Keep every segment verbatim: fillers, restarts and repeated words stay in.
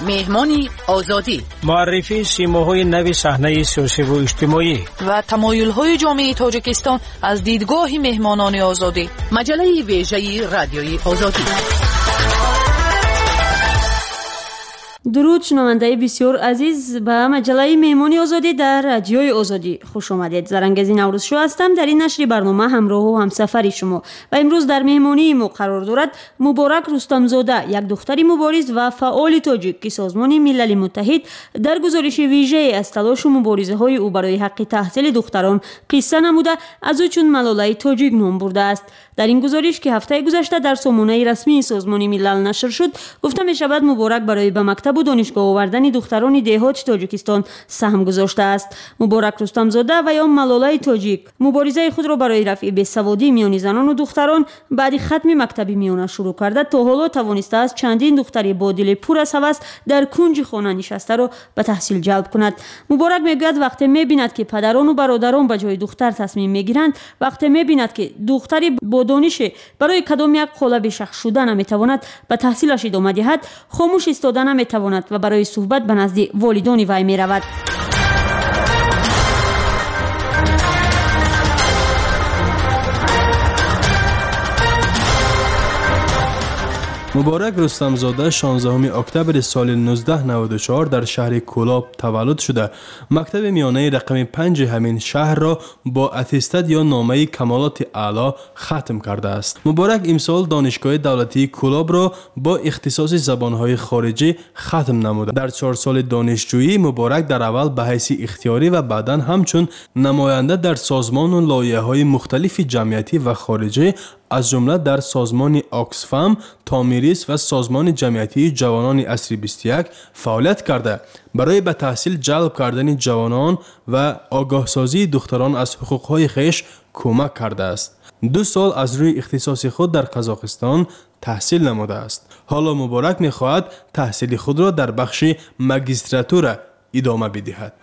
مهمانی آزادی، معرفی سیماهای نو صحنه سیاسی و اجتماعی و تمایل‌های جامعه تاجیکستان از دیدگاه مهمانان آزادی. مجله ویژه رادیوی آزادی. درود شنونده بسیار عزیز، به مجله مهمانی آزادی در رادیوی آزادی خوش آمدید. زرنگزی نوروز شو هستم. در این نشر برنامه همراه و همسفری شما و امروز در مهمانی ما قرار دارد مبارک رستمزاده، یک دختر مبارز و فعال تاجیک که سازمان ملل متحد در گزارش ویژه از تلاش و مبارزه های او برای حق تحصیل دختران قصه نموده از او چون ملاله تاجیک نام برده است. در این گزارش که هفته گذشته در سامانه رسمی سازمان ملل نشر شد، گفته می شود مبارک برای به مکتب و دانشگاه آوردن دختران دهات تاجیکستان سهم گذاشته است. مبارک رستمزاده و یا ملاله تاجیک مبارزه خود را برای رفع بیسوادی میان زنان و دختران بعد ختم مکتب میانه شروع کرده. تا حالا توانسته است چندین دختری با دل پر از هوس در کنج خانه نشسته را به تحصیل جلب کند. مبارک میگوید وقتی میبیند که پدران و برادران به جای دختر تصمیم میگیرند، وقتی میبیند که دختری با دانش برای کدام یک قالب شخص شدن نمیتواند به تحصیلش ادامه دهد، خاموش ایستاده نمیتواند و برای صحبت به نزد والدان وی میرود. مبارک رستمزاده شانزدهم اکتبر سال نوزده نود و چهار در شهر کولاب تولد شده. مکتب میانه رقم پنج همین شهر را با اتستاد یا نامه کمالات اعلی ختم کرده است. مبارک امسال دانشگاه دولتی کولاب را با اختصاص زبانهای خارجی ختم نموده. در چهار سال دانشجویی مبارک در اول به حیث اختیاری و بعداً همچون نماینده در سازمان و لایحه‌های مختلف جمعیتی و خارجی از جمله در سازمان آکسفام، تامیریس و سازمان جمعیتی جوانان عصر بیست و یک فعالیت کرده. برای به تحصیل جلب کردن جوانان و آگاه سازی دختران از حقوقهای خیش کمک کرده است. دو سال از روی اختصاص خود در قزاقستان تحصیل نموده است. حالا مبارک می‌خواهد تحصیل خود را در بخش ماجستراتور ادامه بدهد.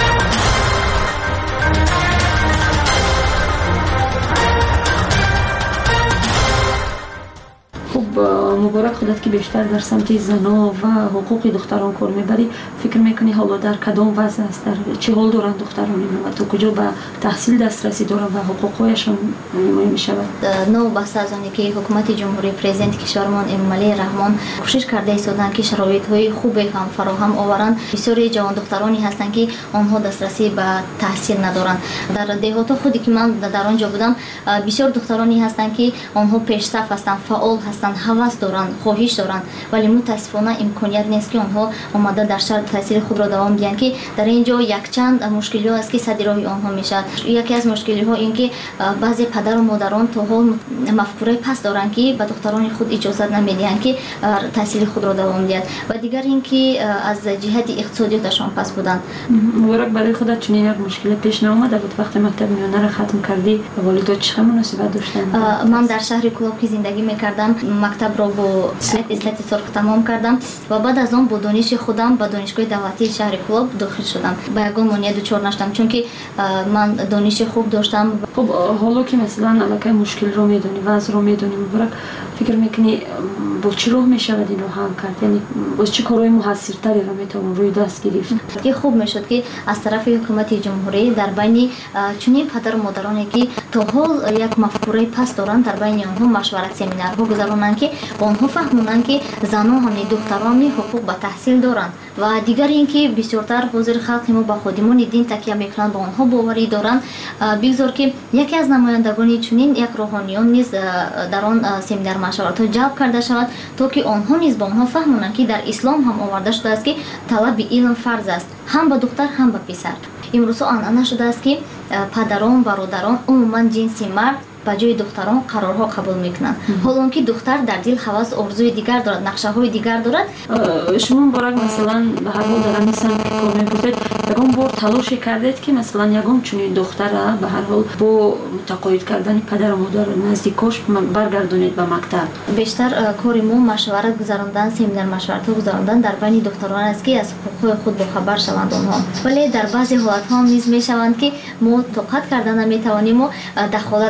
مبارک خودت که بیشتر در سمت زنا و حقوق دختران کار میبری، فکر میکنی حالا در کدام وضع است، در چه حال دارند دختران ما و تا کجا به تحصیل دسترسی دارند و حقوقهایشان نمایی میشود؟ نو بحث از آنی که حکومت جمهوری پرزیدنت کشورمان امامعلی رحمان کوشش کرده ایستادند که شرایط های خوبی هم فراهم آورند. بسیاری جوان دخترانی هستند که آنها دسترسی به تحصیل ندارند. در دهات خودی که من در آنجا بودم، بسیار دخترانی هستند که آنها پیش صف هستند، فعال هستند، هوس دارند، خواهش دارند، ولی متاسفانه امکانیت نیست که آنها آمده در شهر تحصیل خود را دوام دهند. که در اینجا یک چند مشکلی ها است که صدر راه آنها میشد. یکی از مشکلی ها این که بعضی پدر و مادران تا حال مفکوره پس دارند که به دختران خود اجازه نمیدهند که تحصیل خود را دوام دهند و دیگر این که از جهت اقتصادیاتشان پس بودند. مبارک برای خودت چنین یک مشکل پیش نامده بود وقتی مکتب میانه را ختم کردی؟ والدات چه مناسبت داشتند؟ من در شهر کولاب که زندگی میکردم، مکتب را با اتستاد سرخ تمام کردم و بعد از آن با دانش خودم به دانشگاه دولتی شهر کولاب داخل شدم. با یگان مانع دچار نشدم چون که من دانش خوب داشتم. خب حالا که مثلا الکی مشکل رو میدونی و از رو میدونی، مبارک فکر میکنی با چی راه میشود این رو حل کرد؟ یعنی با چه کارهای موثرتری رو میتونم روی دست گرفت؟ که خوب میشد که از طرف حکومت جمهوری در بین چنین پدر و مادرانی که تا حال یک مفکوره پس دارند، در بین آنها مشورت سمینارها گذارانند که آنها فهمونند که زنان هم دختران حقوق به تحصیل دارند و دیگر اینکه بسیارتر حاضر خلق ما با خودمون دین تکیه میکنند، با آنها باوری دارند. بگذار که یکی از نمایندگان چنین یک روحانیون نیز در آن سمینار مشورت ها جلب کرده شود تا که آنها نیز با آنها فهمونند که در اسلام هم آورده شده است که طلب علم فرض است، هم به دختر هم به پسر. امروز آنها شده است که پدران برادران عموما جنس مرد با جای دختران قرارها قبول میکنند، حالا که دختر در دل هوس آرزوی دیگر دارد، نقشه های دیگر دارد. شما مبارک مثلا به هر حال در این سمت کار میکنید، یگان بار تلاش کردید که مثلا یگان چنین دختر به هر حال با متقاعد کردن پدر و مادر نزدیکاش برگردونید به مکتب؟ بیشتر کار ما مشورت گذراندن، سمینار مشورت گذراندن در بین دختران است که از حقوق خود با خبر شوند آنها. ولی در بعضی حالت ها نیز میشوند که ما طاقت کردن نمیتوانیم و دخالت میکنیم.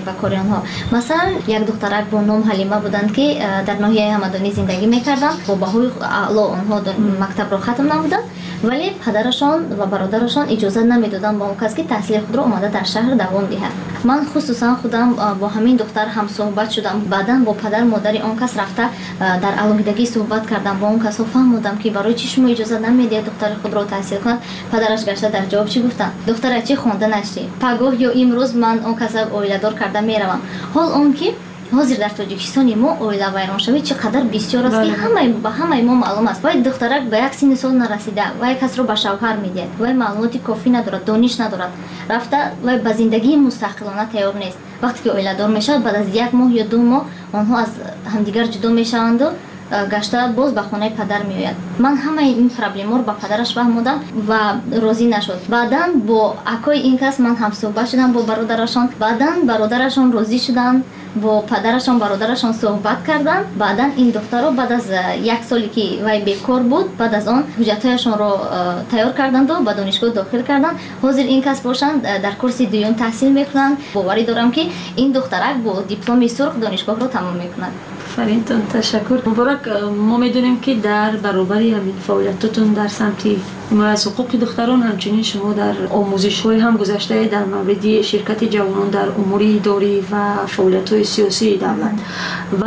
ба кори онҳо. Масалан, як духтарак бо ном Ҳалима буданд, ки дар ноҳияи Ҳамадонӣ зиндагӣ мекарданд. Бо баҳои аъло онҳо мактабро хатм намуданд, вале падарашон ва бародарашон иҷоза намедоданд ба он кас ки таҳсили худро омада дар шаҳр давом диҳад. Ман хусусан худам бо ҳамин духтар ҳамсӯҳбат шудам. Баъдан бо падар модари он кас рафта дар алоҳидагӣ суҳбат кардам. Бо он касҳо фаҳмудам ки барои чӣ шумо иҷоза намедиҳед духтари худро таҳсил кунад. Падараш гашта дар ҷавоб чӣ гуфтанд? Духтара чӣ хонданаш чи? Пагоҳ ё имрӯз ман он каса оиладор карда меравам. Ҳол он ки ҳозир дар Тоҷикистони мо оилавайроншавӣ чӣ қадар бисёр аст, ки ҳамаи ба ҳамаи мо маълум аст. Вай духтарак ба як синни сол нарасида, вай касро ба шавҳар медиҳад, вай маълумоти кофӣ надорад, дониш надорад, рафта вай ба зиндагии мустақилона тайёр нест. вақте ки оиладор мешавад, баъд аз як моҳ ё ду моҳ онҳо аз ҳамдигар ҷудо мешаванду гашта боз ба хонаи падар меояд. Ман ҳамаи ин проблемаро ба падараш фаҳмудам ва розӣ нашуд. Баъдан бо акои ин кас ман ҳамсӯҳбат шудам бо бародарашон. Баъдан бародарашон розӣ шуданд, бо падарашон бародарашон суҳбат карданд. Баъдан ин духтаро баъд аз як соле ки вай бекор буд, баъд аз он ҳуҷҷатҳояшонро тайёр карданду ба донишгоҳ дохил карданд. Ҳозир ин кас бошанд дар курси дуюм таҳсил мекунанд. Боварӣ дорам ки ин духтарак бо дипломи сурх донишгоҳро тамом мекунад. فرینتون تشکر. مبارک. ما میدونیم که در برابری همین فعالیتاتون در سمت حمایت از حقوق دختران همچنین شما در آموزش‌های هم گذشته در مورد شرکت جوانان در امور اداری و فعالیت‌های سیاسی دولت و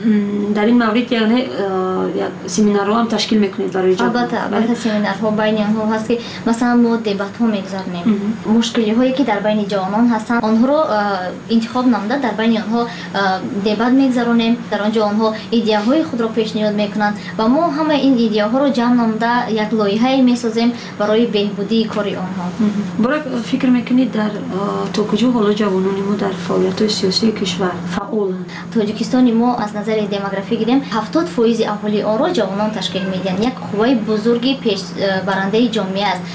در این مورد یعنی یک سمینارها هم تشکیل میکنید برای جوانان. البته البته سمینارها بین آنها هست که مثلا ما دبات‌ها میگذاریم. مشکلی‌هایی که در بین جوانان هستند آنها رو انتخاب نموده در بین آنها دبات میگذارونیم. در آنجا آنها ایده‌های خود را پیشنهاد میکنند و ما همه این ایده‌ها رو جمع نموده یک لایحه‌ای میسازیم برای بهبودی کاری آنها. برای فکر میکنید در تا کجا حالا جوانان ما در فعالیت‌های سیاسی کشور فعالند؟ توجیکستان ما از نظر دموگرافی گیریم هفتاد درصد اهالی آن را جوانان تشکیل میدن. یک قوه بزرگی پیش برنده جامعه است.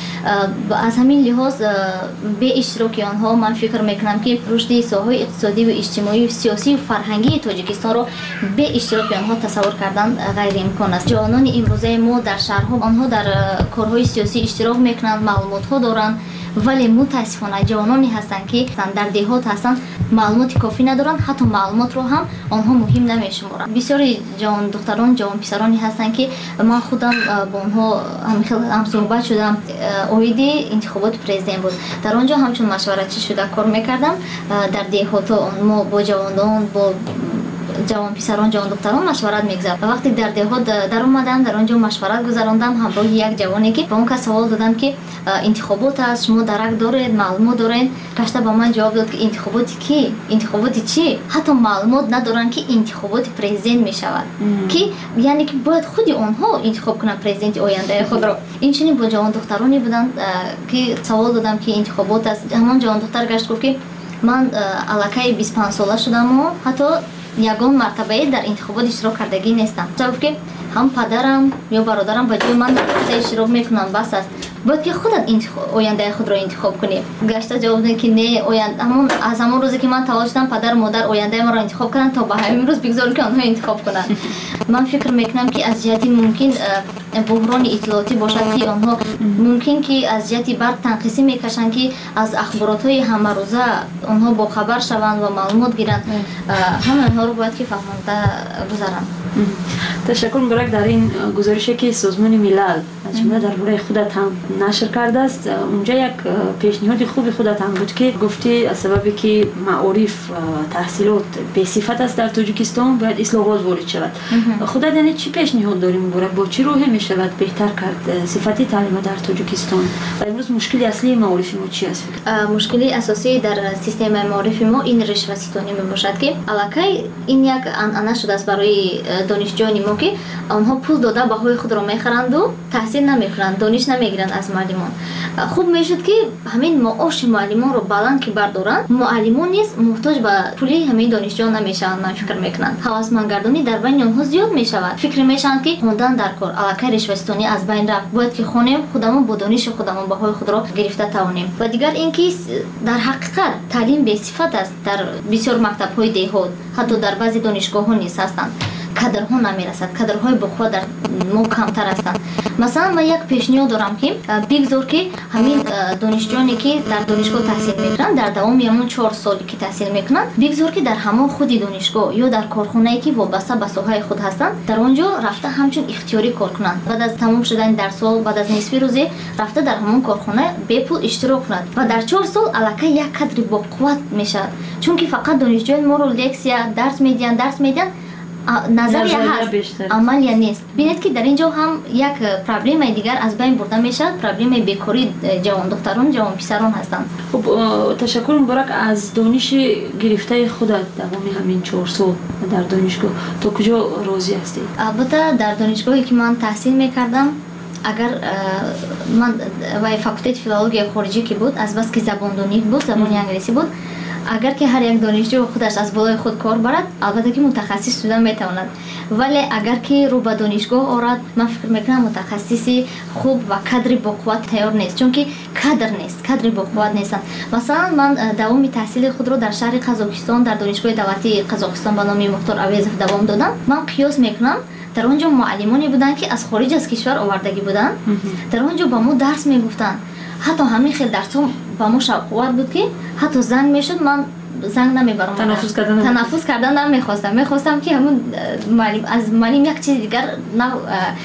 از همین لحاظ به اشتراک آنها من فکر میکنم که رشد ساحه اقتصادی و اجتماعی و سیاسی و فرهنگی توجیکستان را به اشتراک آنها تصور کردن غیر امکان است. جوانان امروزه ما در شهرها آنها در کارهای سیاسی اشتراک میکنند، معلومات ها دارند، ولی متاسفانه جوانانی هستند که در دهات هستند معلومات کافی ندارند، حتی معلومات رو هم آنها مهم نمیشمارند. بسیاری جوان دختران جوان پسرانی هستند که من خودم با آنها هم صحبت شدم. اوید انتخابات پرزیدنت بود، در آنجا همچون مشورتی شده کار میکردم. در دهات ما با جوانان با جوان پسران جوان دختران مشورت میگذارم. وقتی در دهات در اومدم در آنجا مشورت گذراندم همراه یک جوانی که به اون کس سوال دادم که انتخابات است، شما درک دارید، معلومات دارید؟ کاشته با من جواب داد که انتخابات کی؟ انتخابات چی؟ حتی معلومات ندارن که انتخابات پرزیدنت میشود. که یعنی که باید خودی آنها انتخاب کنن پرزیدنت آینده خود را. این چنین با جوان دخترانی بودن که سوال دادم که انتخابات است. همان جوان دختر گشت گفت که من الکی بیست و پنج ساله شدم و حتی ягон мартабаи дар интихобот иштирок кардагӣ нестам. Ҷавоб ки ҳам падарам ё бародарам ба ҷои ман дар иштирок мекунанд, бас аст. бояд ки худат ояндаи худро интихоб кунӣ. Гашта ҷавоб дод ки не, ҳамон аз ҳамон рӯзе ки ман таваллуд шудам падар модар ояндаи маро интихоб карданд, то ба ҳамин рӯз бигзорем ки онҳо интихоб кунанд. ман фикр мекунам ки аз ҷиҳати мумкин буҳрони иттилоотӣ бошад ки онҳо мумкин ки аз ҷиҳати барқ танқисӣ мекашанд ки аз ахборотҳои ҳамарӯза онҳо бохабар шаванд ва маълумот гиранд. ҳама онҳоро бояд ки фаҳмонда гузаранд. تشکر. مبارک. در این گزارشی که سازمان ملل جمله درباره خودت هم نشر کرده است، اونجا یک پیشنهاد خوب خودت هم بود که گفتی از سببی که معارف تحصیلات به صفت است در تاجیکستان باید اصلاحات وارد شود. خودت یعنی چی پیشنهاد داری مبارک؟ با چی راهی می شود بهتر کرد صفت تعلیم در تاجیکستان؟ و امروز مشکلی اصلی معارف ما چی است؟ مشکلی اساسی در سیستم معارف ما این رشوه ستانی می باشد که الکی این یک انانه شده است برای دانشجویان ما که آنها پول داده بهای خود را میخرند و تحصیل نمیکنند، دانش نمیگیرند از معلمان. خوب میشد که همین معاش معلمان رو بلند که بردارند، معلمان نیز محتاج به پولی همین دانشجویان نمیشوند. من فکر میکنم هوسمندگردانی در بین آنها زیاد میشود. فکر میشن که خواندن در کار الکی رشوه ستانی از بین رفت، باید که خونیم خودمون با دانش خودمون بهای خود را گرفته توانیم. و دیگر اینکه در حقیقت تعلیم به صفت است. در بسیار مکتب‌های دهات حتی در بعضی دانشگاه‌ها نیز هستند. کادرها نمیرسد، کادرهای بخوا در ما کمتر هستند. مثلا من یک پیشنهاد دارم که بگذار که همین دانشجویانی که در دانشگاه تحصیل میکنن در دوام همون چهار سالی که تحصیل میکنن بگذار که در همون خودی دانشگاه یا در کارخانه‌ای که وابسته به ساحه خود هستند در اونجا رفته همچون اختیاری کار کنند. بعد از تمام شدن درس ها بعد از نصف روزی رفته در همون کارخانه به پول اشتراک کند و در چهار سال الکی یک قدری با قوت میشه، چون که فقط دانشجوی ما رو لکسیا درس میدن درس میدن نظر یا هست عمل یا نیست. بینید که در اینجا هم یک پرابلم دیگر از بین برده میشه، پرابلم بیکاری جوان دختران جوان پسران هستند. خب تشکر مبارک از دانش گرفته خودت دوام همین چهار سال در دانشگاه تا کجا راضی هستی؟ البته در دانشگاهی که من تحصیل میکردم اگر من وای فاکولته فیلولوژی خارجی که بود از بس که زباندانی بود زبان انگلیسی بود، اگر که هر یک دانشجو خودش از بالای خود کار برد البته که متخصص شدن میتواند، ولی اگر که رو به دانشگاه آرد من فکر میکنم متخصصی خوب و کادری با قوت تیار نیست، چون که کادر نیست کادری با قوت نیستن. مثلا من دوام تحصیل خود رو در شهر قزاقستان در دانشگاه دولتی قزاقستان به نام مختار اویزف دوام دادم. من قیاس میکنم در اونجا معلمانی بودن که از خارج از کشور آوردگی بودن، در اونجا با ما درس میگفتن، حتی همین خیلی درسام با ما شوق بود که حتی زنگ میشد من زنگ نمیبرم، تنفس کردن تنفس کردن نمیخواستم، میخواستم که همون معلم از معلم یک چیز دیگر نه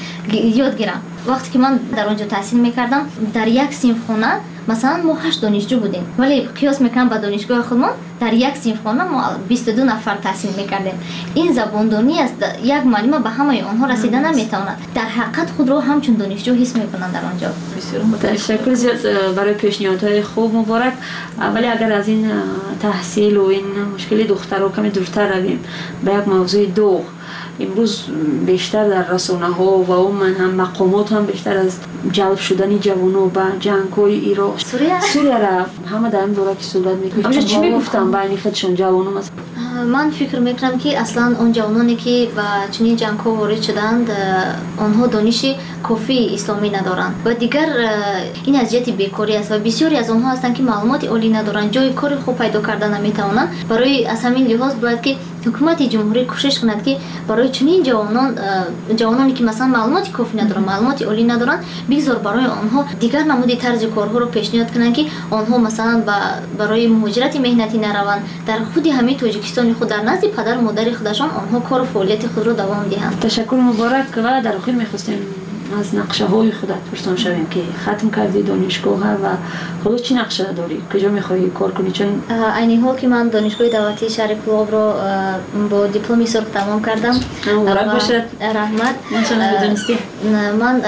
یاد گیرم. وقتی که من در اونجا تحصیل میکردم در یک صنف خانه مثلا ما هشت دانشجو بودیم، ولی قیاس میکنم با دانشگاه خودمون در یک صنف خانه ما بیست و دو نفر تحصیل میکردیم. این زبانداری است، یک معلم به همه آنها رسیدن نمیتواند، در حقیقت خود رو همچون دانشجو حس میکنند در آنجا. بسیار متشکرم زیاد برای پیشنهادهای خوب مبارک. ولی اگر از این تحصیل و این مشکل دخترها کمی دورتر رویم به یک موضوع دو، امروز بیشتر در رسانه ها و عموما هم مقامات هم بیشتر از جلب شدن جوانان به جنگ های عراق سوریه سوریه را همه در این دوره که صحبت میکنن همه چی میگفتن بین خودشون جوانان؟ من فکر میکنم که اصلا اون جوانانی که به چنین جنگ ها وارد شدند آنها دانش کافی اسلامی ندارند و دیگر این از جهت بیکاری است و بسیاری از آنها هستند که معلومات عالی ندارند، جای کار خوب پیدا کردن نمیتوانند. برای از همین لحاظ باید که حکومت جمهوری کوشش کند که برای چنین جوانان جوانانی که مثلا معلومات کافی ندارند معلومات عالی ندارند بگذار برای آنها دیگر نمودی طرز کارها رو پیشنهاد کنند که آنها مثلا برای مهاجرت مهنتی نروند، در خود همین تاجیکستان خود در نزد پدر مادر خودشان آنها کار و فعالیت خود رو دوام دهند. تشکر مبارک. و در آخر می‌خواستیم از نقشه های خودت پرسان شویم که ختم کردی دانشگاه و خودت چی نقشه داری؟ کجا می‌خوای کار کنی؟ چون عین حال که من دانشگاه دولتی شهر کلاب رو با دیپلم سرخ تمام کردم. مبارک باشد. رحمت. من دانستی من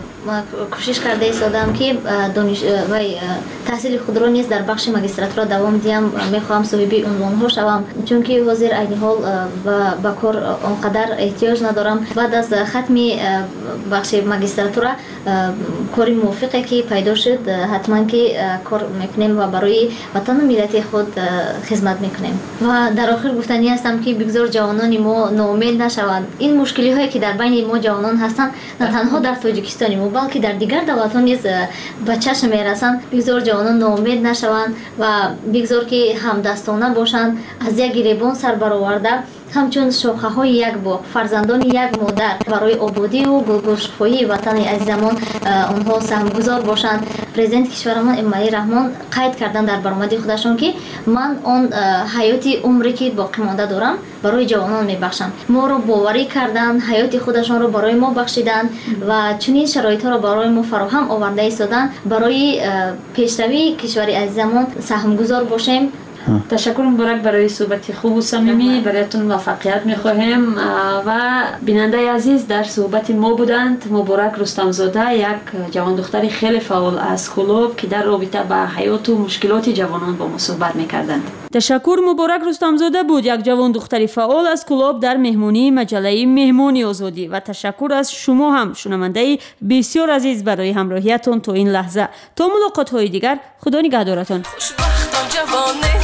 کوشش کرده ایستادم که دانش و تحصیل خود را نیز در بخش ماجستراتورا دوام دهم. میخواهم صاحب عنوان ها شوم، چون که حاضر عین حال با کار آنقدر احتیاج ندارم. بعد از ختم بخش ماجستراتورا کاری موافقه که پیدا شد حتما که کار میکنیم و برای وطن و ملت خود خدمت میکنیم. و در آخر گفتنی هستم که بگذار جوانان ما ناامید نشوند. این مشکلی هایی که در بین ما جوانان هستند نه تنها در تاجیکستان ما بلکه در دیگر دولت ها نیز به چشم میرسند. بگذار جوانان ناامید نشوند و بگذار که همدستانه باشند، از یک گریبان سر برآورده همچون شاخه های یک باغ فرزندان یک مادر برای آبادی و گلگشت‌های وطن عزیزمان آنها سهمگزار باشند. پرزیدنت کشورمان اسماعیل رحمان قید کردن در برآمد خودشان که من آن حیاتی عمری که باقی مانده دارم برای جوانان میبخشم. ما رو باوری کردن، حیات خودشان رو برای ما بخشیدن و چنین شرایط ها رو برای ما فراهم آورده ایستادن. برای پیشروی کشور عزیزمان سهمگزار باشیم. تشکر مبارک برای صحبت خوب و صمیمی. برایتون موفقیت میخواهیم. و بیننده عزیز در صحبت ما بودند مبارک رستم زاده، یک جوان دختری خیلی فعال از کلوب که در رابطه با حیات و مشکلات جوانان با ما صحبت میکردند. تشکر مبارک رستم زاده بود، یک جوان دختری فعال از کلوب در مهمونی مجله مهمانی آزادی. و تشکر از شما هم شنونده بسیار عزیز برای همراهیتون تا این لحظه. تا ملاقات های دیگر، خدا نگهدارتان.